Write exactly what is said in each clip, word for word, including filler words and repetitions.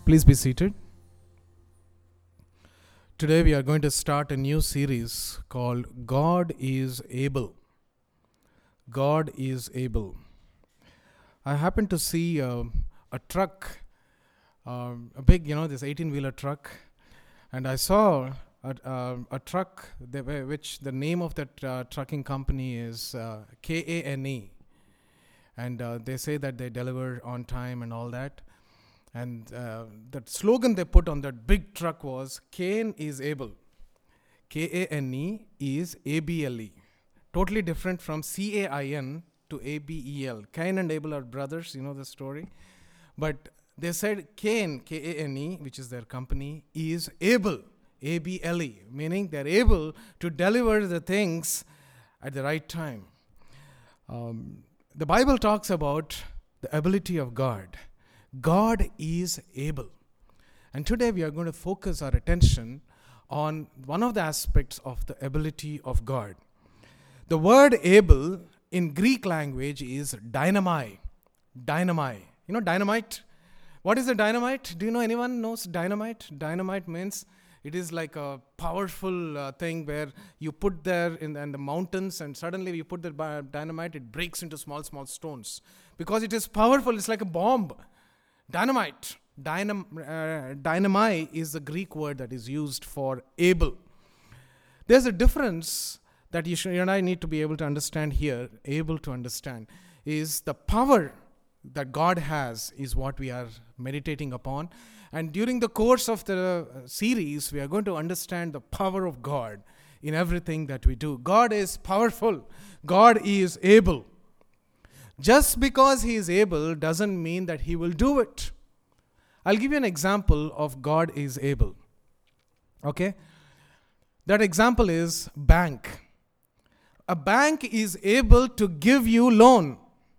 Please be seated. Today we are going to start a new series called God is Able. God is Able. I happened to see uh, a truck, uh, a big, you know, this eighteen-wheeler truck, and I saw a, uh, a truck that, which the name of that uh, trucking company is uh, K A N E. And uh, they say that they deliver on time and all that. And uh, the slogan they put on that big truck was, Cain is able. K A N E is A B L E. Totally different from C A I N to A B E L. Cain and Abel are brothers, you know the story. But they said Cain, K A N E, which is their company, is able, A B L E, meaning they're able to deliver the things at the right time. Um, the Bible talks about the ability of God. God is able. And today we are going to focus our attention on one of the aspects of the ability of God. The word able in Greek language is dynamai. Dynamai. You know dynamite? What is a dynamite? Do you know anyone knows dynamite? Dynamite means it is like a powerful uh, thing where you put there in the, in the mountains, and suddenly you put the dynamite, it breaks into small, small stones. Because it is powerful, it's like a bomb. Dynamite, dynam, uh, dynamai is the Greek word that is used for able. There's a difference that you, should, you and I need to be able to understand here, able to understand, is the power that God has is what we are meditating upon. And during the course of the series, we are going to understand the power of God in everything that we do. God is powerful. God is able. Just because he is able doesn't mean that he will do it. I'll give you an example of God is able. Okay? That example is bank. A bank is able to give you loan.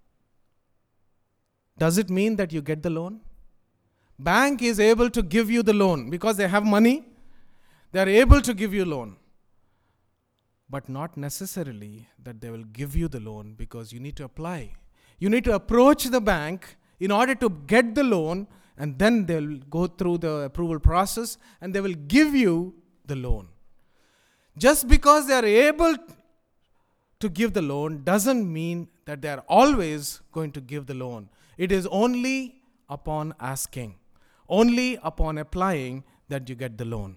Does it mean that you get the loan? Bank is able to give you the loan because they have money. They are able to give you loan. But not necessarily that they will give you the loan, because you need to apply. You need to approach the bank in order to get the loan, and then they'll go through the approval process and they will give you the loan. Just because they are able to give the loan doesn't mean that they are always going to give the loan. It is only upon asking, only upon applying that you get the loan.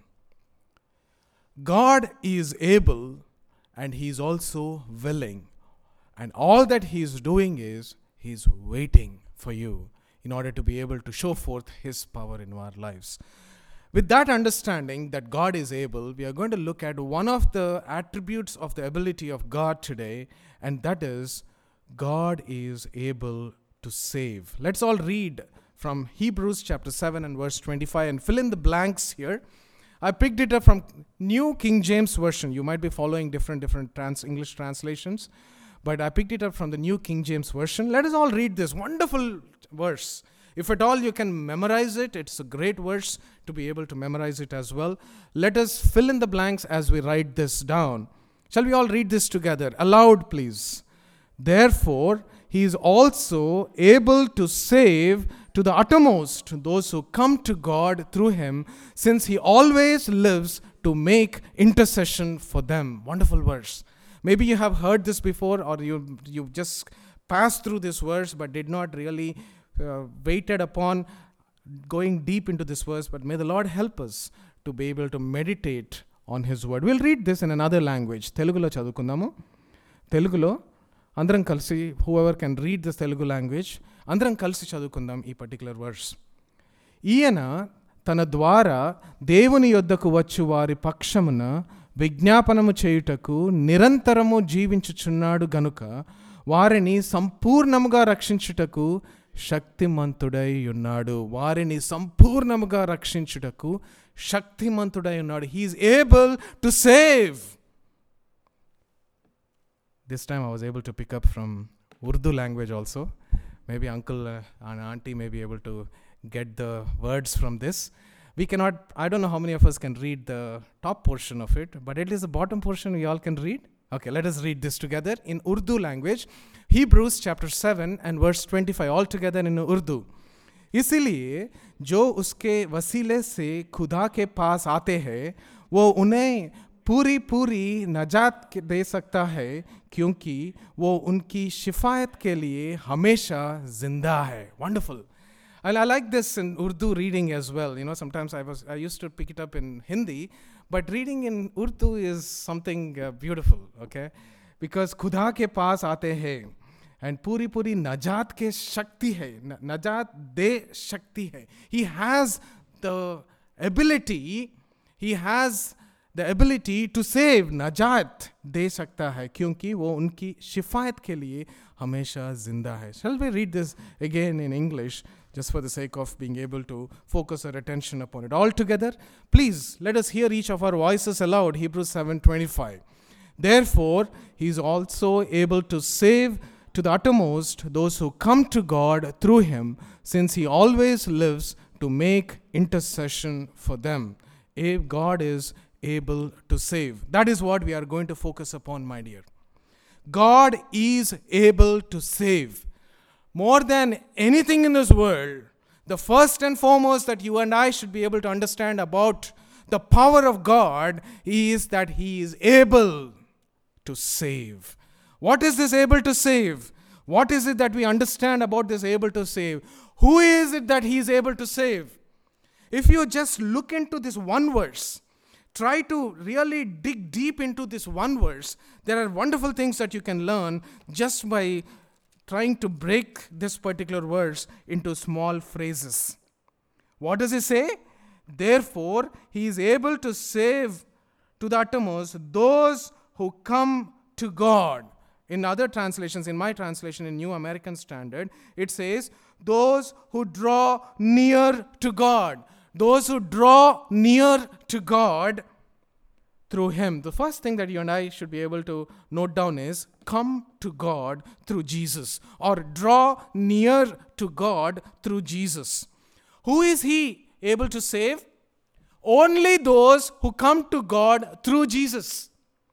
God is able, and he is also willing. And all that he is doing is, he is waiting for you in order to be able to show forth his power in our lives. With that understanding that God is able, we are going to look at one of the attributes of the ability of God today, and that is, God is able to save. Let's all read from Hebrews chapter seven and verse twenty-five and fill in the blanks here. I picked it up from New King James Version. You might be following different different trans English translations, but I picked it up from the New King James Version. Let us all read this wonderful verse. If at all you can memorize it, it's a great verse to be able to memorize it as well. Let us fill in the blanks as we write this down. Shall we all read this together? Aloud, please. Therefore, he is also able to save to the uttermost those who come to God through him, since he always lives to make intercession for them. Wonderful verse. Maybe you have heard this before, or you you just passed through this verse but did not really uh, waited upon going deep into this verse. But may the Lord help us to be able to meditate on his word. We'll read this in another language. Telugulo chadukundamu. Telugulo andram kalsi, whoever can read this Telugu language, andram kalsi chadukundam ee particular verse. ఈయన తన ద్వారా దేవుని యొద్దకు వచ్చు వారి పక్షమున విజ్ఞాపనము చేయుటకు నిరంతరము జీవించుచున్నాడు గనుక వారిని సంపూర్ణముగా రక్షించుటకు శక్తిమంతుడై ఉన్నాడు. వారిని సంపూర్ణముగా రక్షించుటకు శక్తిమంతుడై ఉన్నాడు. He is able to save. This time I was able to pick up from Urdu language also. Maybe uncle uh, and auntie may be able to get the words from this. We cannot, I don't know how many of us can read the top portion of it, but at least the bottom portion we all can read. Okay, let us read this together in Urdu language. Hebrews chapter seven and verse twenty-five, all together in Urdu. इसीलिए जो उसके वसीले से खुदा के पास आते हैं वो उन्हें पूरी पूरी नजात दे सकता है, क्योंकि वो उनकी शिफायत के लिए हमेशा जिंदा है. Wonderful. And I like this in Urdu reading as well. You know, sometimes I was I used to pick it up in Hindi, but reading in Urdu is something uh, beautiful, okay? Because खुदा के पास आते हैं and पूरी पूरी नजात के शक्ति है, नजात दे शक्ति है. He has the ability, he has the ability to save. नजात दे सकता है क्योंकि वो उनकी शिफायत के लिए हमेशा जिंदा है. Shall we read this again in English, just for the sake of being able to focus our attention upon it all together? Please, let us hear each of our voices aloud. Hebrews seven twenty-five. Therefore, he is also able to save to the uttermost those who come to God through him, since he always lives to make intercession for them. If God is able to save. That is what we are going to focus upon, my dear. God is able to save. More than anything in this world, the first and foremost that you and I should be able to understand about the power of God is that he is able to save. What is this able to save? What is it that we understand about this able to save? Who is it that he is able to save? If you just look into this one verse, try to really dig deep into this one verse, there are wonderful things that you can learn just by trying to break this particular verse into small phrases. What does it say? Therefore, he is able to save to the uttermost those who come to God. In other translations, in my translation, in New American Standard, it says, those who draw near to God. Those who draw near to God through him. The first thing that you and I should be able to note down is come to God through Jesus, or draw near to God through Jesus. Who is he able to save? Only those who come to God through Jesus.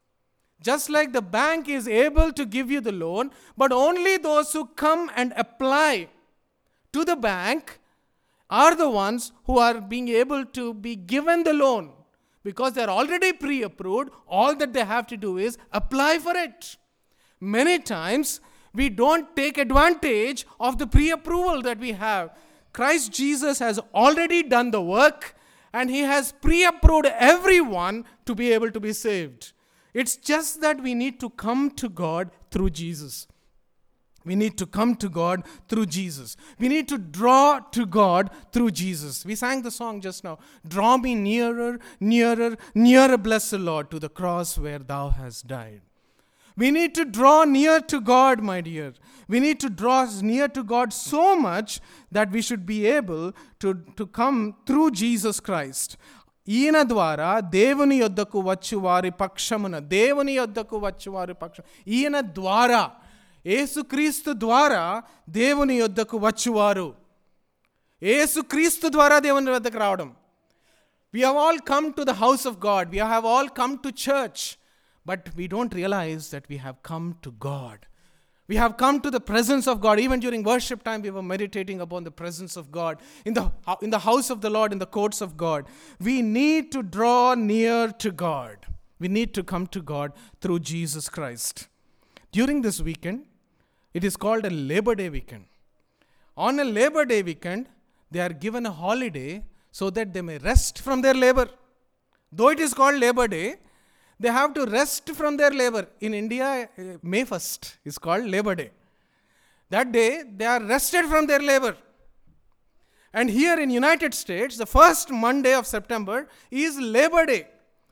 Just like the bank is able to give you the loan, but only those who come and apply to the bank are the ones who are being able to be given the loan. Because they are already pre-approved, all that they have to do is apply for it. Many times, we don't take advantage of the pre-approval that we have. Christ Jesus has already done the work, and he has pre-approved everyone to be able to be saved. It's just that we need to come to God through Jesus. We need to come to God through Jesus. We need to draw to God through Jesus. We sang the song just now. Draw me nearer, nearer, nearer, blessed Lord, to the cross where thou hast died. We need to draw near to God, my dear. We need to draw near to God so much that we should be able to, to come through Jesus Christ. ఈయన ద్వారా దేవుని యొద్దకు వచ్చు వారి పక్షమున దేవుని యొద్దకు వచ్చు వారి పక్షం ఈయన ద్వారా యేసుక్రీస్తు ద్వారా దేవుని యొద్దకు వచ్చువారు యేసుక్రీస్తు ద్వారా దేవుని వద్దకు రావడం. We have all come to the house of God. We have all come to church. But we don't realize that we have come to God. We have come to the presence of God. Even during worship time, we were meditating upon the presence of God. In the, in the house of the Lord, in the courts of God. We need to draw near to God. We need to come to God through Jesus Christ. During this weekend, it is called a Labor Day weekend. On a Labor Day weekend, they are given a holiday so that they may rest from their labor. Though it is called Labor Day, they have to rest from their labor. In India, May first is called Labor Day. That day, they are rested from their labor. And here in United States, the first Monday of September is Labor Day.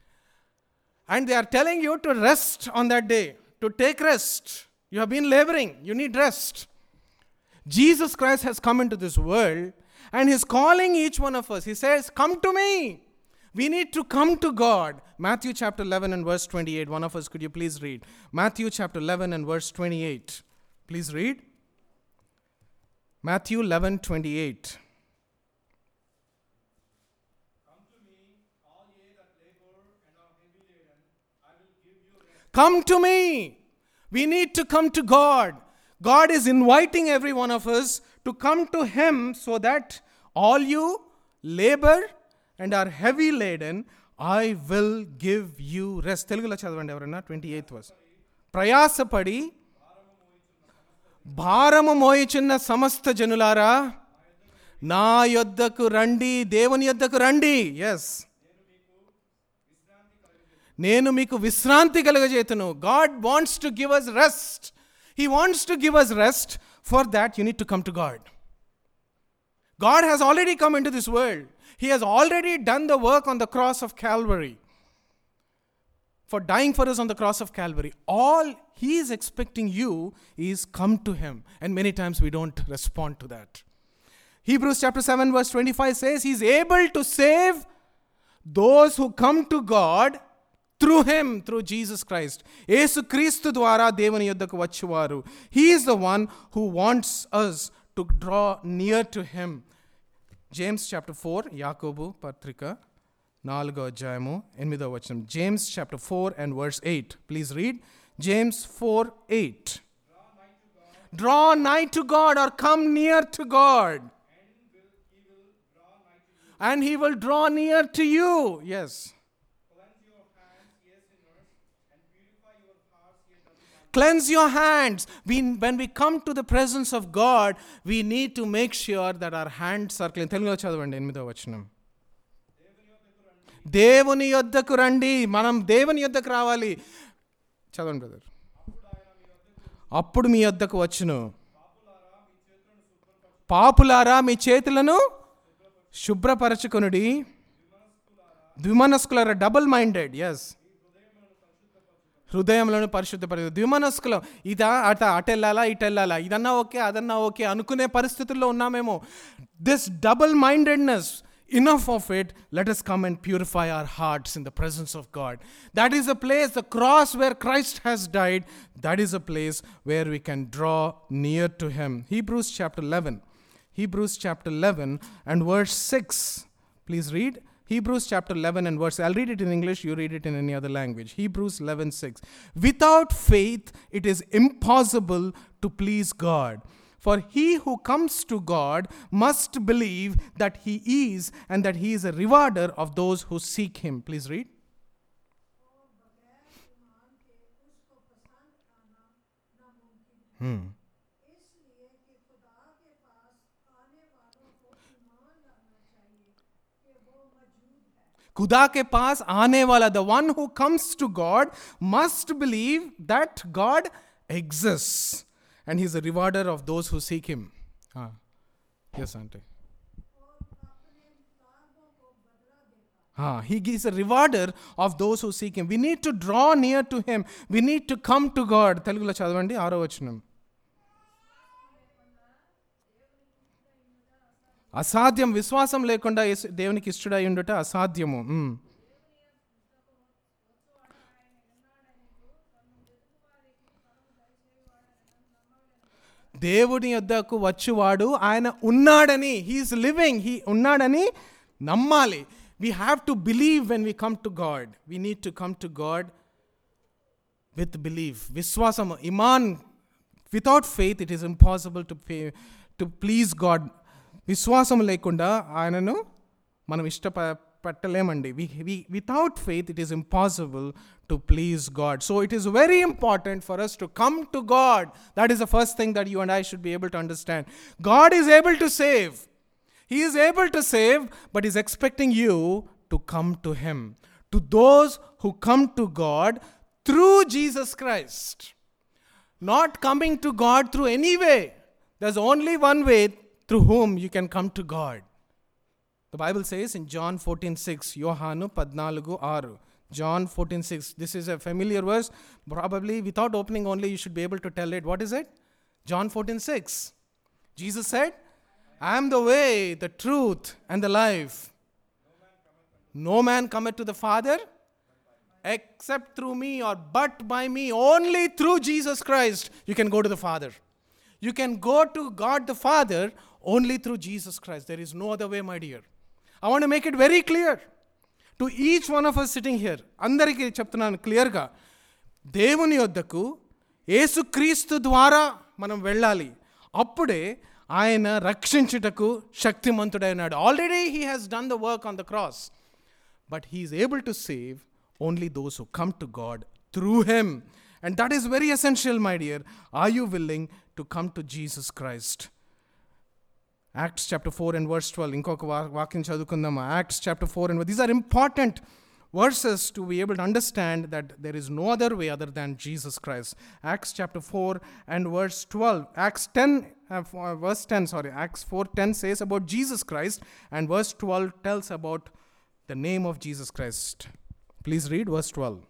And they are telling you to rest on that day, to take rest. You have been laboring. You need rest. Jesus Christ has come into this world and he's calling each one of us. He says, come to me. We need to come to God. Matthew chapter eleven and verse twenty-eight. One of us, could you please read? Matthew chapter eleven and verse twenty-eight. Please read. Matthew eleven twenty-eight. Come to me, all ye that labor and are heavy laden, I will give you rest. Come to me. We need to come to God. God is inviting every one of us to come to him so that all you labor and are heavy laden, I will give you rest. తెలుగులో చదవండి ఎవరన్నా. Twenty eighth verse. ప్రయాసపడి భారము మోయుచున్న సమస్త జనులారా నా యొద్దకు రండి. దేవుని యొద్దకు రండి. ఎస్, నేను మీకు విశ్రాంతి కలుగజేతును. God wants to give us rest. He wants to give us rest. For that you need to come to God. God has already come into this world. He has already done the work on the cross of Calvary, for dying for us on the cross of Calvary. All he is expecting you is come to him. And many times we don't respond to that. Hebrews chapter seven verse twenty-five says he is able to save those who come to God through him, through Jesus Christ. యేసు క్రీస్తు ద్వారా దేవుని యొద్దకు వచ్చేవారు. He is the one who wants us to draw near to him. James chapter four, యాకోబు పత్రిక నాలుగో అధ్యాయము ఎనిమిదో వచనం. James chapter four and verse eight. Please read. James four eight. Draw nigh to God, or come near to God, and he will draw near to you. Yes. Cleanse your hands. We, when we come to the presence of God, we need to make sure that our hands are clean. తెలుగులో చదవండి ఎనిమిదో వచనం. దేవుని యొద్దకు రండి. మనం దేవుని యొద్దకు రావాలి. చదవండి బ్రదర్. అప్పుడు మీ యొద్దకు వచ్చును. పాపులారా మీ చేతులను శుభ్రపరచుకొనుడి. ద్విమనస్కులారా, డబుల్ మైండెడ్. ఎస్, హృదయంలోను పరిశుద్ధపరి. ద్విమనస్కులం. ఇదా అట అటెళ్ళాలా ఇటెళ్ళాలా, ఇదన్నా ఓకే అదన్నా ఓకే అనుకునే పరిస్థితుల్లో ఉన్నామేమో. This double mindedness, enough of it, let us come and purify our hearts in the presence of God. That is a place, the cross where Christ has died, that is a place where we can draw near to him. Hebrews chapter eleven. Hebrews chapter eleven and verse six. Please read. Hebrews chapter eleven and verse, I'll read it in English, you read it in any other language. Hebrews eleven six. Without faith, it is impossible to please God. For he who comes to God must believe that he is, and that he is a rewarder of those who seek him. Please read. Hmm. खुदा के पास आने वाला, the one who comes to God must believe that God exists, and he is a rewarder of those who seek him. Ah. Yes, auntie. Ah, he is a rewarder of those who seek him. We need to draw near to him. We need to come to God. తెలుగులో చదవండి ఆరో వచనం. అసాధ్యం, విశ్వాసం లేకుండా దేవునికి ఇష్టడై ఉండుట అసాధ్యము. దేవుని యొద్దకు వచ్చువాడు ఆయన ఉన్నాడని, హీఈస్ లివింగ్, హీ ఉన్నాడని నమ్మాలి. We have to believe when we come to God. We need to come to God with belief. విశ్వాసం, ఇమాన్. Without faith it is impossible to pay, to please God. విశ్వాసం లేకుండా ఆయనను మనం ఇష్టపట్టలేమండి. We, we, without faith it is impossible to please God. So it is very important for us to come to God. That is the first thing that you and I should be able to understand. God is able to save. He is able to save, but is expecting you to come to him. To those who come to God through Jesus Christ. Not coming to God through any way. There's only one way through whom you can come to God. The Bible says in John fourteen six, యోహాను పద్నాలుగు ఆరు. John fourteen six. This is a familiar verse. Probably without opening only you should be able to tell it. What is it? John fourteen six. Jesus said, I am the way, the truth, and the life. No man cometh to the Father except through me, or but by me. Only through Jesus Christ you can go to the Father. You can go to God the Father only through Jesus Christ. There is no other way, my dear. I want to make it very clear to each one of us sitting here. అందరికీ చెప్తున్నాను క్లియర్గా, దేవుని యొద్దకు యేసుక్రీస్తు ద్వారా మనం వెళ్ళాలి. అప్పుడే ఆయన రక్షించుటకు శక్తిమంతుడైనాడు. Already he has done the work on the cross. But he is able to save only those who come to God through him. And that is very essential, my dear. Are you willing to come to Jesus Christ? Acts chapter four and verse twelve. ఇంకొక వాక్యం చదువుకుందామా? Acts chapter four and these are important verses to be able to understand that there is no other way other than Jesus Christ. Acts chapter four and verse twelve. Acts ten uh, verse ten, sorry. Acts four ten says about Jesus Christ, and verse twelve tells about the name of Jesus Christ. Please read verse twelve.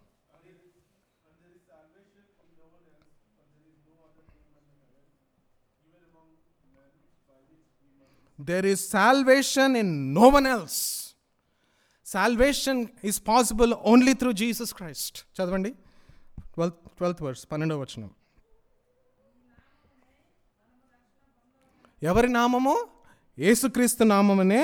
There is salvation in no one else. Salvation is possible only through Jesus Christ. చదవండి. twelfth twelfth verse, పన్నెండవ వచనం. ఎవరి నామము? యేసుక్రీస్తు నామమునే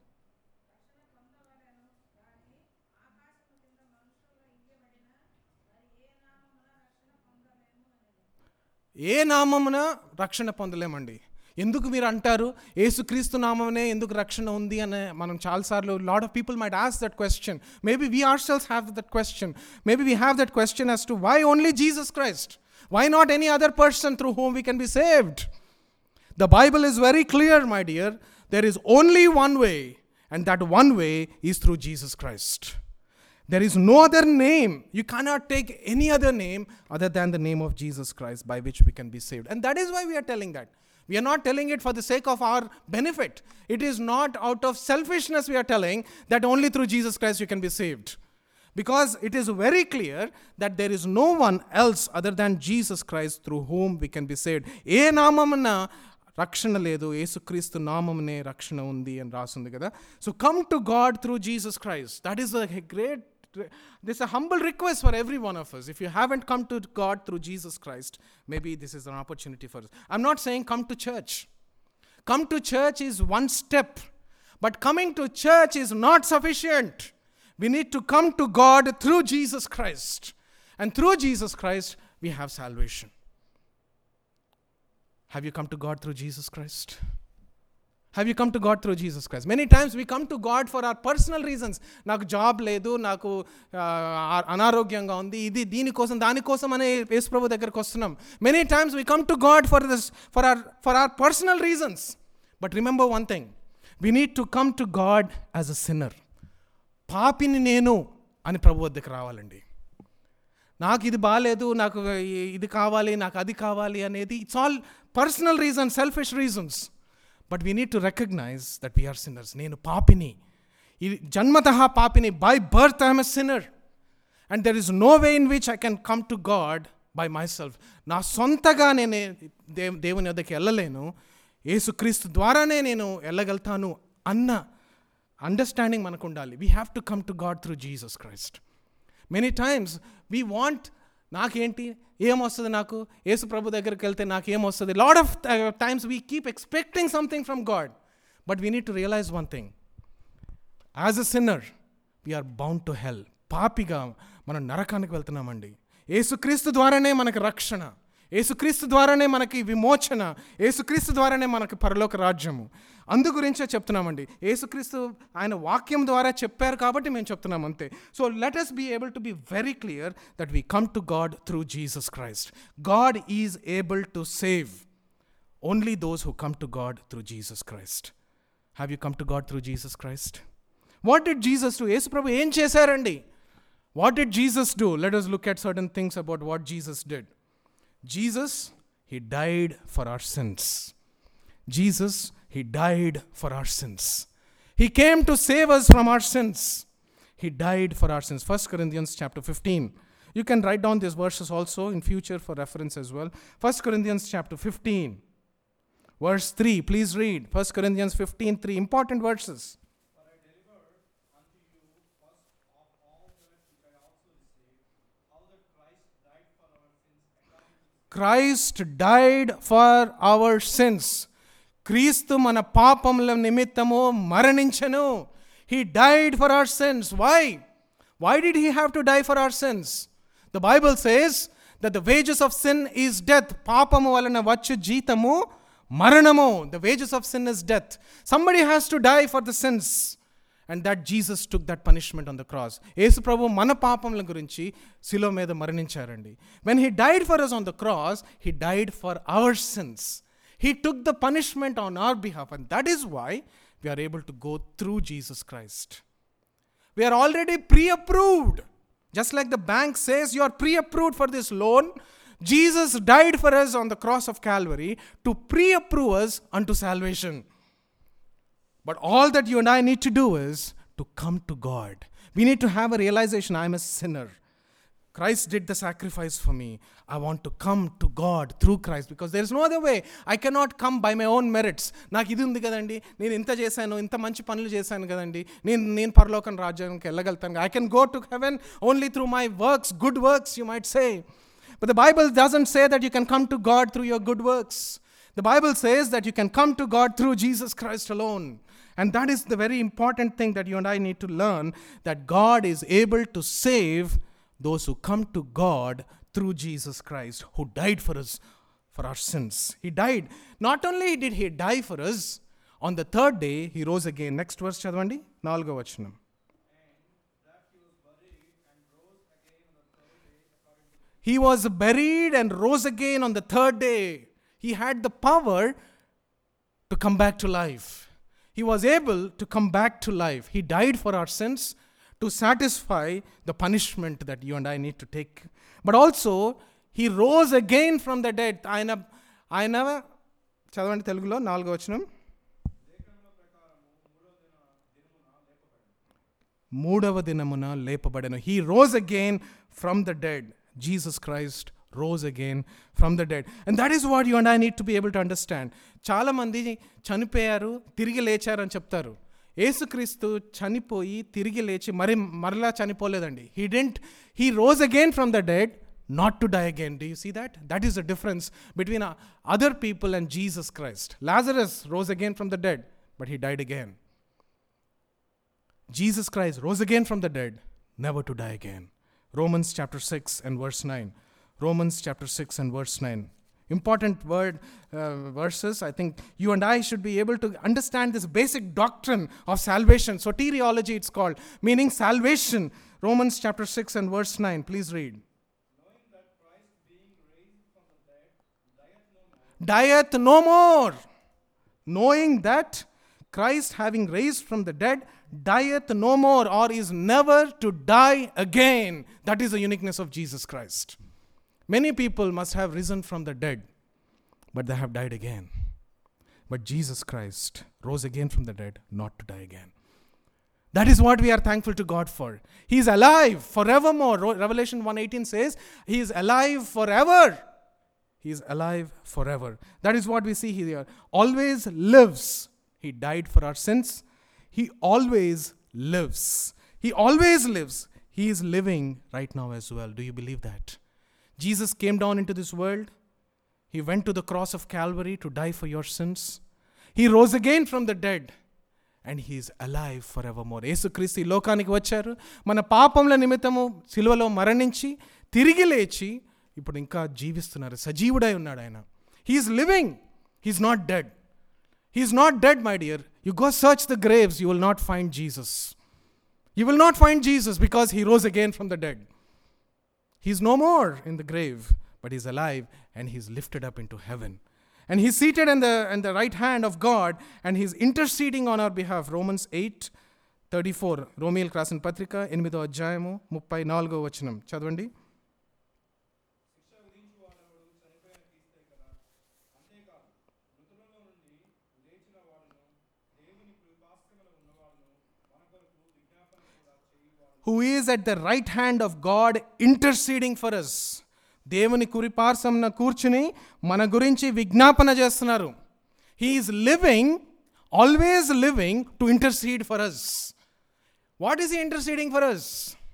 ఏ నామమున రక్షణ పొందలేమండి. ఎందుకు మీరు అంటారు యేసుక్రీస్తు నామమునే ఎందుకు రక్షణ ఉంది అని మనం చాలాసార్లు lot of people might ask that question. Maybe we ourselves have that question. Maybe we have that question as to why only Jesus Christ? Why not any other person through whom we can be saved? The Bible is very clear, my dear. There is only one way, and that one way is through Jesus Christ. There is no other name. You cannot take any other name other than the name of Jesus Christ by which we can be saved. And that is why we are telling that. We are not telling it for the sake of our benefit. It is not out of selfishness we are telling that only through Jesus Christ you can be saved. Because it is very clear that there is no one else other than Jesus Christ through whom we can be saved. ఏ నామమున రక్షణ లేదు, యేసుక్రీస్తు నామమునే రక్షణ ఉంది అని రాస్తుంది కదా. So come to God through Jesus Christ. That is a great, this is a humble request for every one of us. If you haven't come to God through Jesus Christ, maybe this is an opportunity for us. I'm not saying come to church. Come to church is one step. But coming to church is not sufficient. We need to come to God through Jesus Christ. And through Jesus Christ, we have salvation. Have you come to God through Jesus Christ? Have you come to God through Jesus Christ? Many times we come to God for our personal reasons. నాకు job లేదు, నాకు అనారోగ్యంగా ఉంది, ఇది దీనికోసం దానికోసం అనే యేసు ప్రభు దగ్గరికి వస్తున్నాం. Many times we come to God for this, for our for our personal reasons. But remember one thing. We need to come to God as a sinner. పాపిని నేను అని ప్రభు వద్దకు రావాలండి. నాకు ఇది బాగాలేదు, నాకు ఇది కావాలి, నాకు అది కావాలి అనేది it's all personal reasons, selfish reasons. But we need to recognise that we are sinners. నేను పాపిని, ఇది జన్మతః పాపిని. By birth I'm a sinner and there is no way in which I can come to God by myself. నా సొంతగా నేను they దేవుని వద్దకు వెళ్ళలేను, యేసుక్రీస్తు ద్వారానే నేను వెళ్ళగలుగుతాను అన్న అండర్స్టాండింగ్ మనకు ఉండాలి. We have to come to God through Jesus Christ. Many times we want, నాకేంటి ఏమొస్తుంది, నాకు యేసు ప్రభు దగ్గరికి వెళ్తే నాకు ఏమొస్తుంది. Lot of times we keep expecting something from God. But we need to realise one thing. As a sinner we are bound to hell. పాపిగా మనం నరకానికి వెళ్తున్నామండి. యేసుక్రీస్తు ద్వారానే మనకు రక్షణ, యేసుక్రీస్తు ద్వారానే మనకి విమోచన, యేసుక్రీస్తు ద్వారానే మనకి పరలోక రాజ్యము. అందు గురించే చెప్తున్నామండి. యేసుక్రీస్తు ఆయన వాక్యం ద్వారా చెప్పారు కాబట్టి మేము చెప్తున్నాం అంతే. So let us be able to be very clear that we come to God through Jesus Christ. God is able to save only those who come to God through Jesus Christ. Have you come to God through Jesus Christ? What did Jesus do? Yesu ప్రభు ఏం చేశారండి? What did Jesus do? Let us look at certain things about what Jesus did. Jesus, he died for our sins. Jesus, he died for our sins. He came to save us from our sins. He died for our sins. First Corinthians chapter fifteen. You can write down these verses also in future for reference as well. First Corinthians chapter fifteen, verse three. Please read. First Corinthians fifteen, three. Important verses. Christ died for our sins. క్రీస్తు మన పాపముల నిమిత్తము మరణించెను. He died for our sins. Why? Why did he have to die for our sins? The Bible says that the wages of sin is death. పాపము వలన వచ్చు జీతము Maranamo, the wages of sin is death. Somebody has to die for the sins. And that Jesus took that punishment on the cross. Yesu Prabhu mana papamla gurinchi silo meda maranincharandi. When he died for us on the cross, he died for our sins. He took the punishment on our behalf, and that is why we are able to go through Jesus Christ. We are already pre-approved. Just like the bank says you are pre-approved for this loan, Jesus died for us on the cross of Calvary to pre-approve us unto salvation. But all that you and I need to do is to come to God. We need to have a realization, I am a sinner. Christ did the sacrifice for me. I want to come to God through Christ because there is no other way. I cannot come by my own merits. నాకు ఇది ఉంది కదండి, నేను ఇంత చేశాను, ఇంత మంచి పనులు చేశాను కదండి, నేను నేను పరలోకం రాజ్యానికి వెళ్ళగలుగుతాను. I can go to heaven only through my works, good works you might say. But the Bible doesn't say that you can come to God through your good works. The Bible says that you can come to God through Jesus Christ alone. And that is the very important thing that you and I need to learn, that God is able to save those who come to God through Jesus Christ, who died for us, for our sins. He died. Not only did he die for us, on the third day, he rose again. Next verse, chadavandi, nalgo vachanam. He was buried and rose again on the third day. He had the power to come back to life. He was able to come back to life. He died for our sins to satisfy the punishment that you and I need to take. But also, he rose again from the dead. ఆయన ఆయన చదవండి తెలుగులో నాలుగో వచనం. మూడవ దినమున లేపబడెను. He rose again from the dead. Jesus Christ rose again from the dead. And that is what you and I need to be able to understand. చాలా మంది చనిపోయారు, తిరిగి లేచారు అని చెప్తారు. యేసుక్రీస్తు చనిపోయి తిరిగి లేచి మరి మరలా చనిపోలేదండి. He didn't, he rose again from the dead, not to die again. Do you see that? That is the difference between other people and Jesus Christ. Lazarus rose again from the dead, but he died again. Jesus Christ rose again from the dead, never to die again. Romans chapter six and verse nine. Romans chapter six and verse nine. Important word uh, verses. I think you and I should be able to understand this basic doctrine of salvation. Soteriology it's called, meaning salvation. Romans chapter six and verse nine. Please read. Knowing that Christ being raised from the dead dieth no more. Dieth no more. Knowing that Christ having raised from the dead dieth no more, or is never to die again. That is the uniqueness of Jesus Christ. Many people must have risen from the dead, but they have died again. But Jesus Christ rose again from the dead, not to die again. That is what we are thankful to God for. He is alive forevermore. Revelation one eighteen says, He is alive forever. He is alive forever. That is what we see here. Always lives. He died for our sins. He always lives. He always lives. He is living right now as well. Do you believe that? Jesus came down into this world. He went to the cross of Calvary to die for your sins. He rose again from the dead. And he is alive forevermore. యేసుక్రీస్తు ఈ లోకానికి వచ్చారు. మన పాపముల నిమిత్తము సిలువలో మరణించి తిరిగి లేచి ఇప్పుడు ఇంకా జీవిస్తున్నారు. సజీవుడై ఉన్నాడు ఆయన. He is living. He is not dead. He is not dead, my dear. You go search the graves, you will not find Jesus. You will not find Jesus because he rose again from the dead. He is no more in the grave, but he is alive and he is lifted up into heaven. And he is seated in the, in the right hand of God and he is interceding on our behalf. Romans eight thirty-four. రోమియోలు రాసిన పత్రిక ఎనిమిదో అధ్యాయము ముప్పై నాలుగో వచనం చదవండి. శిక్ష విధించువాడెవడు చనిపోయిన క్రీస్తే కదా. అంతేకాదు మృతులలో నుండి లేచిన వాడును దేవుని కృపాసనములో ఉన్నవాడును మన కొరకు విజ్ఞాపన కూడా చేయువాడు. Who is at the right hand of God interceding for us. దేవుని కురిపార్శ్వమున కూర్చుని మన గురించి విజ్ఞాపన చేస్తున్నారు. He is living, always living to intercede for us. What is he interceding for us?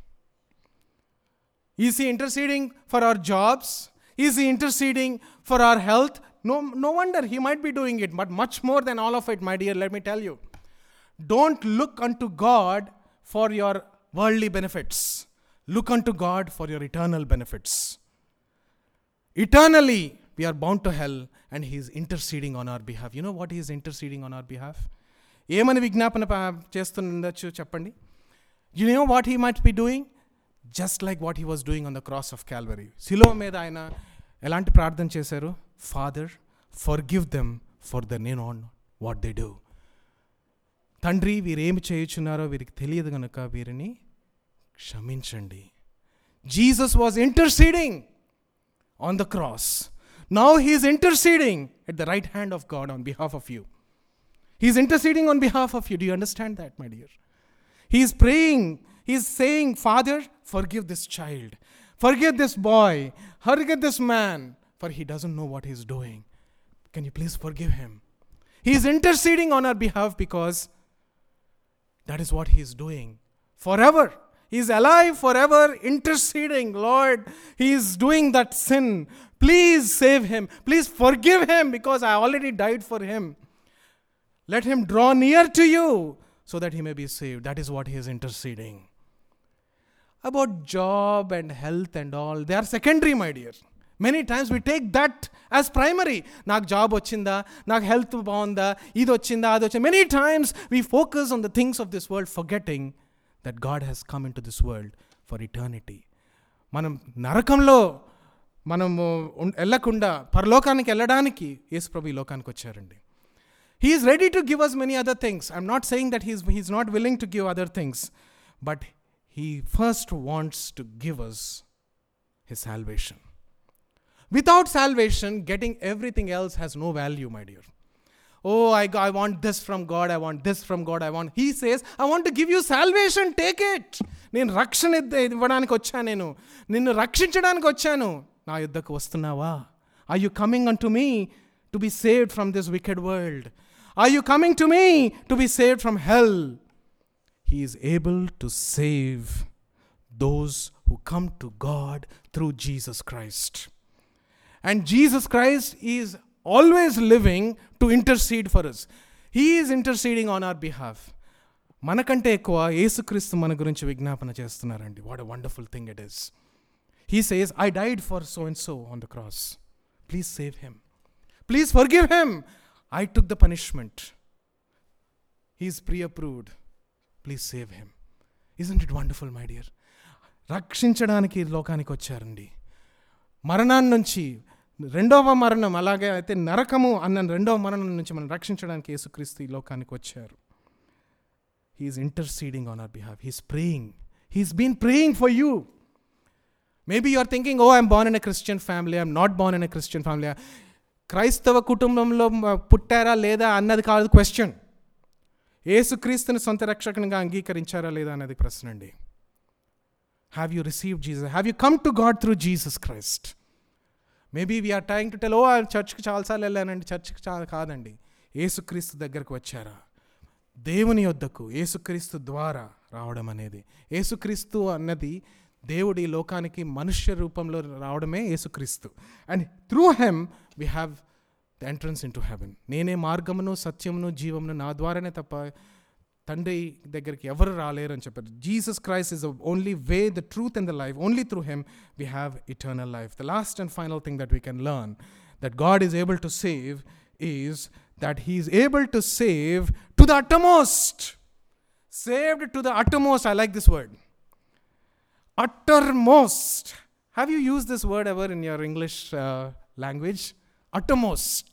Is he interceding for our jobs? Is he interceding for our health? No, no wonder he might be doing it, but much more than all of it, my dear, let me tell you. Don't look unto God for your worldly benefits. Look unto God for your eternal benefits. Eternally, we are bound to hell and he is interceding on our behalf. You know what he is interceding on our behalf? ఏమని విజ్ఞాపన చేస్తుండొచ్చు చెప్పండి? You know what he might be doing? Just like what he was doing on the cross of Calvary. శిలువ మీద ఆయన ఎలాంటి ప్రార్థన చేశారు? Father, forgive them for they know not what they do. తండ్రి, వీరేమి చేయుచున్నారో వీరికి తెలియదు గనుక వీరిని క్షమించండి. Jesus was interceding on the cross. Now he is interceding at the right hand of God on behalf of you. He is interceding on behalf of you. Do you understand that, my dear? He is praying. He is saying, Father, forgive this child. Forgive this boy. Forgive this man. For he doesn't know what he is doing. Can you please forgive him? He is interceding on our behalf because that is what he is doing. Forever. He is alive forever, interceding. Lord, he is doing that sin. Please save him. Please forgive him because I already died for him. Let him draw near to you so that he may be saved. That is what he is interceding. About job and health and all, they are secondary, my dear. Many times we take that as primary. నాకు job వచ్చిందా, నాకు health బాగుందా, ఇది వచ్చిందా, అది వచ్చిందా. Many times we focus on the things of this world, forgetting that God has come into this world for eternity. మనం నరకంలో మనము వెళ్ళకుండా పరలోకానికి వెళ్ళడానికి యేసు ప్రభు ఈ లోకానికి వచ్చారండి. He is ready to give us many other things. I'm not saying that he's, he's not willing to give other things, but he first wants to give us his salvation. Without salvation, getting everything else has no value, my dear. Oh, I, I want this from God, I want this from God, I want... He says, I want to give you salvation, take it. నేను రక్షణ ఇవ్వడానికి వచ్చాను, నేను నిన్ను రక్షించడానికి వచ్చాను. నా యుద్ధకు వస్తున్నావా? Are you coming unto me to be saved from this wicked world? Are you coming to me to be saved from hell? He is able to save those who come to God through Jesus Christ. And Jesus Christ is always living to intercede for us. He is interceding on our behalf. మనకంటే ఎక్కువ యేసుక్రీస్తు మన గురించి విజ్ఞాపన చేస్తున్నారండి. What a wonderful thing it is. He says, I died for so and so on the cross. Please save him. Please forgive him. I took the punishment. He is pre-approved. Please save him. Isn't it wonderful, my dear? రక్షించడానికి లోకానికి వచ్చారండి. మరణాన్ని నుంచి రెండవ మరణం, అలాగే అయితే నరకము అన్న రెండవ మరణం నుంచి మనం రక్షించడానికి యేసుక్రీస్తు ఈ లోకానికి వచ్చారు. He is interceding on our behalf. He is praying. He's been praying for you. Maybe you are thinking, oh, I'm born in a Christian family. I'm not born in a Christian family. క్రైస్తవ కుటుంబంలో పుట్టారా లేదా అన్నది కాదు question. యేసుక్రీస్తుని సొంత రక్షకునిగా అంగీకరించారా లేదా అన్నది ప్రశ్న అండి. Have you received Jesus? Have you come to God through Jesus Christ? Maybe we are trying to tell, oh, చర్చ్కి చాలాసార్లు వెళ్ళానండి, చర్చ్కి చాలా కాదండి. యేసుక్రీస్తు దగ్గరకు వచ్చారా? దేవుని యొద్దకు యేసుక్రీస్తు ద్వారా రావడం అనేది, యేసుక్రీస్తు అన్నది దేవుడి లోకానికి మనుష్య రూపంలో రావడమే Yesukristu. And through him we have the entrance into heaven. నేనే మార్గమును సత్యమును జీవమును, నా ద్వారానే తప్ప తండ్రి దగ్గరికి ఎవరు రాలేరు అని చెప్పారు. Jesus Christ is the only way, the truth and the life. Only through him we have eternal life. The last and final thing that we can learn that God is able to save is that he is able to save to the uttermost. Saved to the uttermost. I like this word. Uttermost. Have you used this word ever in your English uh, language? Uttermost.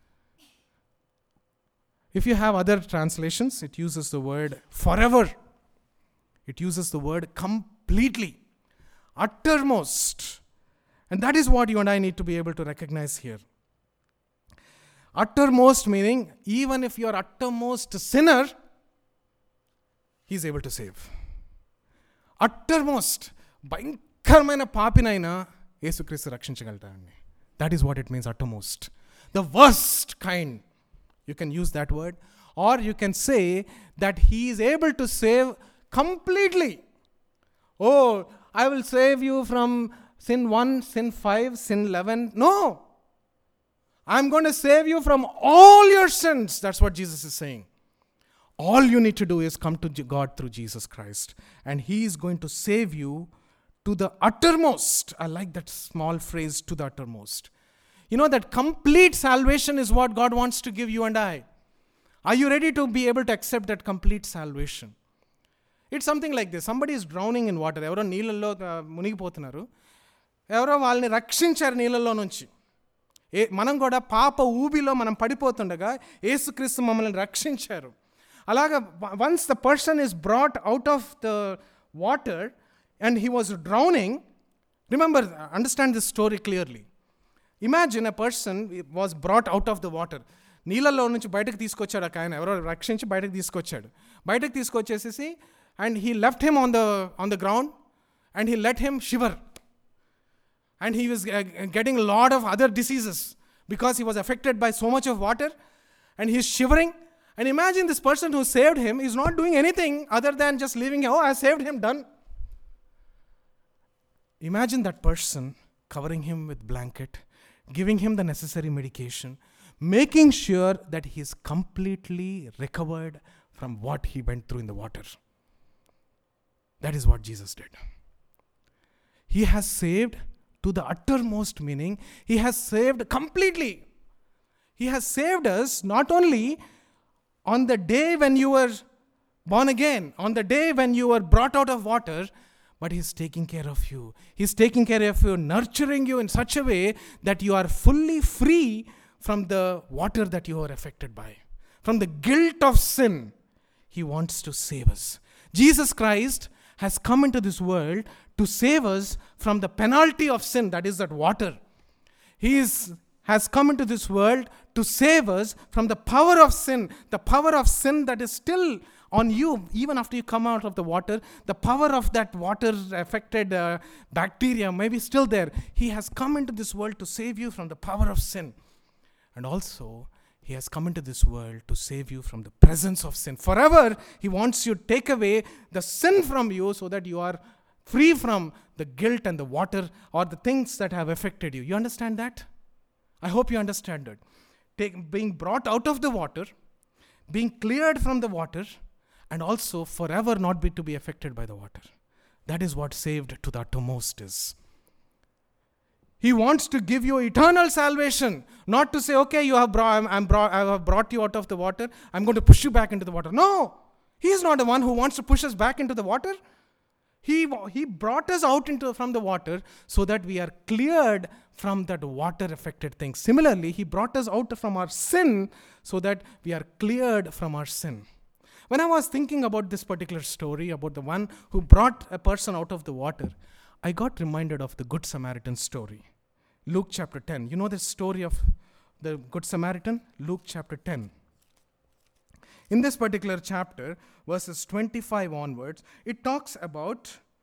If you have other translations, it uses the word forever. It uses the word completely. Uttermost. And that is what you and I need to be able to recognize here. Uttermost meaning, even if you are uttermost sinner, he is able to save. Uttermost, భయంకరమైన పాపినైనా యేసుక్రీస్తు రక్షించగలుగుతాడండి. That is what it means, uttermost. The worst kind. You can use that word. Or you can say that he is able to save completely. Oh, I will save you from sin one, sin five, sin eleven. No. I'm going to save you from all your sins. That's what Jesus is saying. All you need to do is come to God through Jesus Christ. And he is going to save you to the uttermost. I like that small phrase, to the uttermost. You know that complete salvation is what God wants to give you and I. Are you ready to be able to accept that complete salvation? It's something like this. Somebody is drowning in water. ఎవరో నీళ్ళల్లో మునిగిపోతున్నారు. ఎవరో వాళ్ళని రక్షించారు నీళ్ళల్లో నుంచి. ఏ మనం కూడా పాప ఊబిలో మనం పడిపోతుండగా యేసుక్రీస్తు మమ్మల్ని రక్షించారు. అలాగా once the person is brought out of the water and he was drowning, remember, understand this story clearly. Imagine a person was brought out of the water. నీళ్ళలో నుంచి బయటకు తీసుకొచ్చాడు ఒక ఆయన, ఎవరో రక్షించి బయటకు తీసుకొచ్చాడు. బయటకు తీసుకొచ్చేసేసి and he left him on the on the ground and he let him shiver. And he was uh, getting a lot of other diseases because he was affected by so much of water and he's shivering. And imagine this person who saved him is not doing anything other than just leaving him. Oh, I saved him, done. Imagine that person covering him with blanket, giving him the necessary medication, making sure that he is completely recovered from what he went through in the water. That is what Jesus did. He has saved to the uttermost meaning. He has saved completely. He has saved us not only on the day when you were born again, on the day when you were brought out of water, but He's taking care of you. He's taking care of you, nurturing you in such a way that you are fully free from the water that you are affected by, from the guilt of sin. He wants to save us. Jesus Christ has come into this world to save us from the penalty of sin, that is that water. He is, has come into this world to save us from the power of sin, the power of sin that is still on you even after you come out of the water. The power of that water affected uh, bacteria may be still there. He has come into this world to save you from the power of sin. And also, He has come into this world to save you from the presence of sin. Forever, He wants you to take away the sin from you so that you are free from the guilt and the water or the things that have affected you. You understand that? I hope you understand it. Take, being brought out of the water, being cleared from the water, and also forever not be to be affected by the water. That is what saved to the uttermost is. He wants to give you eternal salvation, not to say, okay, you have brought, I'm, I'm brought, I have brought you out of the water, I'm going to push you back into the water. No, He is not the one who wants to push us back into the water. He, he brought us out into, from the water so that we are cleared from that water-affected thing. Similarly, He brought us out from our sin so that we are cleared from our sin. When I was thinking about this particular story, about the one who brought a person out of the water, I got reminded of the Good Samaritan story. Luke chapter ten. You know the story of the Good Samaritan? Luke chapter ten. In this particular chapter, verses twenty-five onwards, it talks about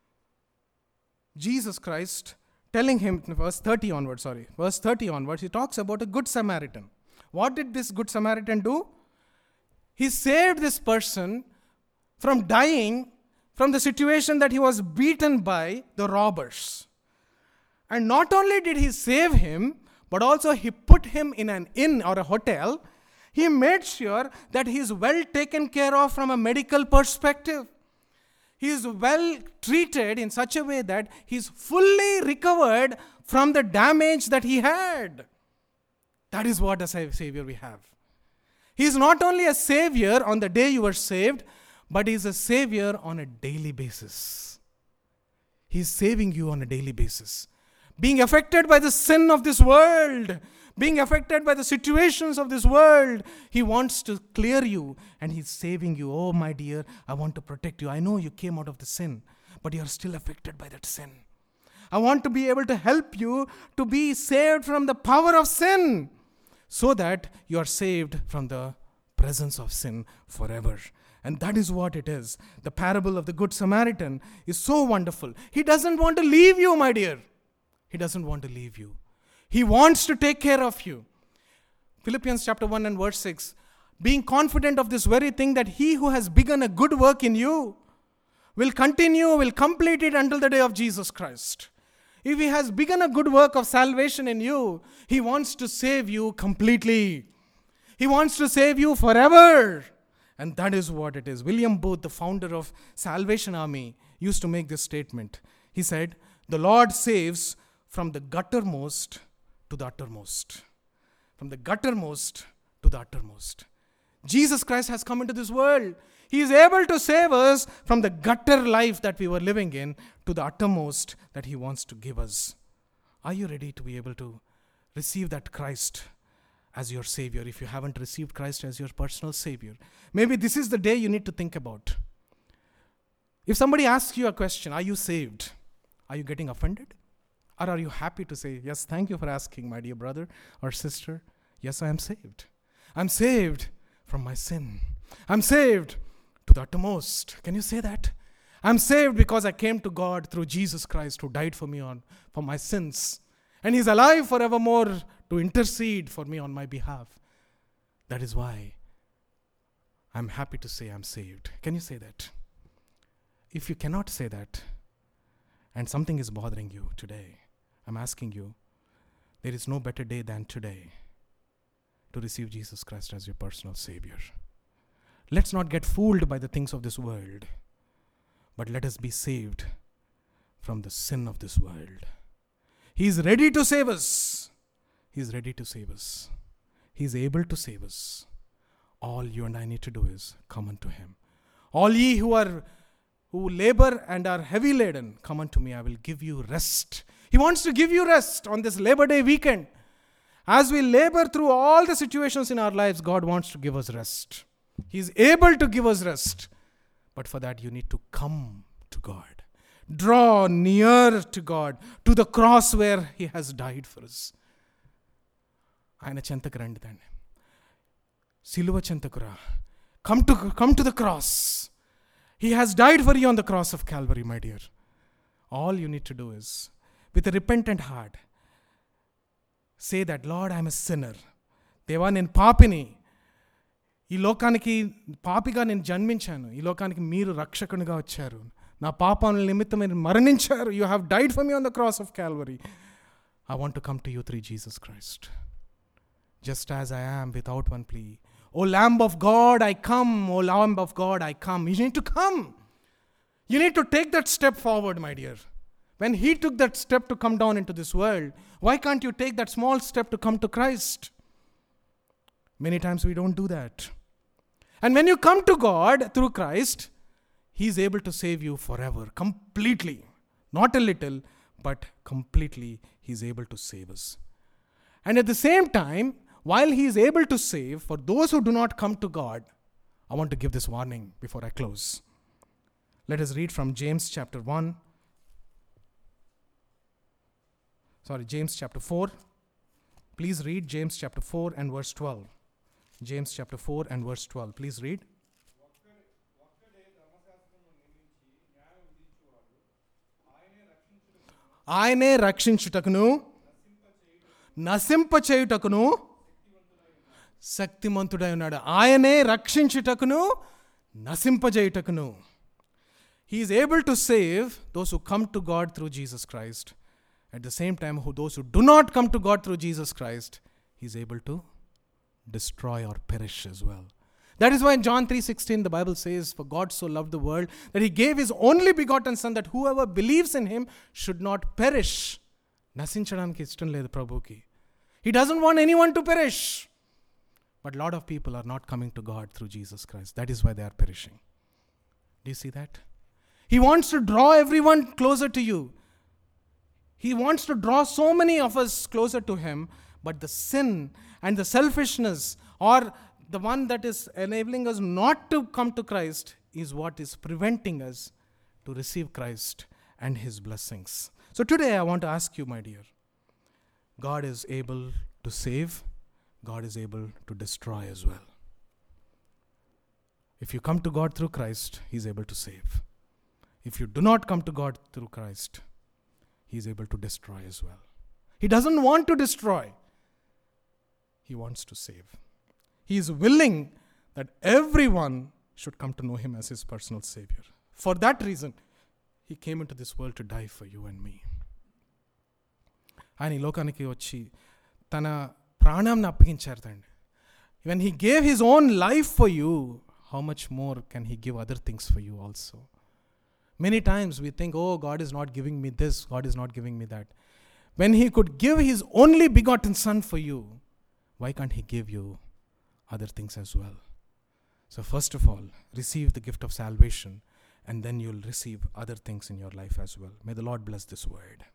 Jesus Christ telling him, verse thirty onwards, sorry, verse thirty onwards, he talks about a Good Samaritan. What did this Good Samaritan do? He saved this person from dying from the situation that he was beaten by the robbers. And not only did he save him, but also he put him in an inn or a hotel. He made sure that he is well taken care of from a medical perspective. He is well treated in such a way that he is fully recovered from the damage that he had. That is what a Savior we have. He is not only a Savior on the day you were saved, but He is a Savior on a daily basis. He is saving you on a daily basis. Being affected by the sin of this world, being affected by the situations of this world, He wants to clear you and He's saving you. Oh, my dear, I want to protect you. I know you came out of the sin, but you are still affected by that sin. I want to be able to help you to be saved from the power of sin so that you are saved from the presence of sin forever. And that is what it is. The parable of the Good Samaritan is so wonderful. He doesn't want to leave you, my dear. He doesn't want to leave you. He wants to take care of you. Philippians chapter one and verse six. Being confident of this very thing, that He who has begun a good work in you will continue, will complete it until the day of Jesus Christ. If He has begun a good work of salvation in you, He wants to save you completely. He wants to save you forever. And that is what it is. William Booth, the founder of Salvation Army, used to make this statement. He said, the Lord saves from the guttermost to the uttermost. From the guttermost to the uttermost. Jesus Christ has come into this world. He is able to save us from the gutter life that we were living in to the uttermost that He wants to give us. Are you ready to be able to receive that Christ as your Savior if you haven't received Christ as your personal Savior? Maybe this is the day you need to think about. If somebody asks you a question, are you saved? Are you getting offended? Or are you happy to say, yes, thank you for asking, my dear brother or sister. Yes, I am saved. I'm saved from my sin. I'm saved to the uttermost. Can you say that? I'm saved because I came to God through Jesus Christ who died for me on for my sins. And He's alive forevermore to intercede for me on my behalf. That is why I'm happy to say I'm saved. Can you say that? If you cannot say that, and something is bothering you today, I'm asking you, there is no better day than today to receive Jesus Christ as your personal Savior. Let's not get fooled by the things of this world, but let us be saved from the sin of this world. He is ready to save us. He is ready to save us. He is able to save us. All you and I need to do is come unto Him. All ye who are who labor and are heavy laden, come unto me, I will give you rest. He wants to give you rest on this Labor Day weekend. As we labor through all the situations in our lives, God wants to give us rest. He is able to give us rest. But for that, you need to come to God. Draw near to God, to the cross where He has died for us. ఆయన చెంతకు రండి తండ్రి. సిలువ చెంతకు రా. Come to, come to the cross. He has died for you on the cross of Calvary, my dear. All you need to do is, with a repentant heart, say that, Lord, I am a sinner. దేవా నేను పాపిని. ఈ లోకానికి పాపిగా నేను జన్మించాను. ఈ లోకానికి మీరు రక్షకునిగా వచ్చారు. నా పాపాల నిమిత్తం మీరు మరణించారు. You have died for me on the cross of Calvary. I want to come to you through Jesus Christ. Just as I am, without one plea. O Lamb of God, I come. O Lamb of God, I come. You need to come. You need to take that step forward, my dear. When He took that step to come down into this world, why can't you take that small step to come to Christ? Many times we don't do that. And when you come to God through Christ, He is able to save you forever, completely. Not a little, but completely He is able to save us. And at the same time, while He is able to save, for those who do not come to God, I want to give this warning before I close. Let us read from James chapter one. Sorry, James chapter four. Please read James chapter four and verse twelve. James chapter four and verse twelve. Please read. ఆయనే రక్షించుటకును నశింపచేయుటకును శక్తిమంతుడై ఉన్నాడు. ఆయనే రక్షించుటకును నశింపజేయుటకును. He is able to save those who come to God through Jesus Christ. At the same time, who those who do not come to God through Jesus Christ, He is able to destroy or perish as well. That is why in John three sixteen the Bible says, for God so loved the world that He gave His only begotten Son, that whoever believes in Him should not perish. నశించడానికి ఇష్టం లేదు ప్రభుకి. He doesn't want anyone to perish. But a lot of people are not coming to God through Jesus Christ. That is why they are perishing. Do you see that? He wants to draw everyone closer to you. He wants to draw so many of us closer to Him, but the sin and the selfishness, or the one that is enabling us not to come to Christ, is what is preventing us to receive Christ and His blessings. So today I want to ask you, my dear, God is able to save, God is able to destroy as well. If you come to God through Christ, He is able to save. If you do not come to God through Christ, He is able to destroy as well. He doesn't want to destroy. He wants to save. He is willing that everyone should come to know Him as His personal Savior. For that reason, He came into this world to die for you and me. ఆయన ఈ లోకానికి వచ్చి తన ప్రాణంని అప్పగించారు తండ్రి. When He gave His own life for you, how much more can He give other things for you also? Many times we think, oh, God is not giving me this, God is not giving me that. When he could give his only begotten Son for you, why can't he give you other things as well? So first of all, receive the gift of salvation, and then you'll receive other things in your life as well. May the Lord bless this word.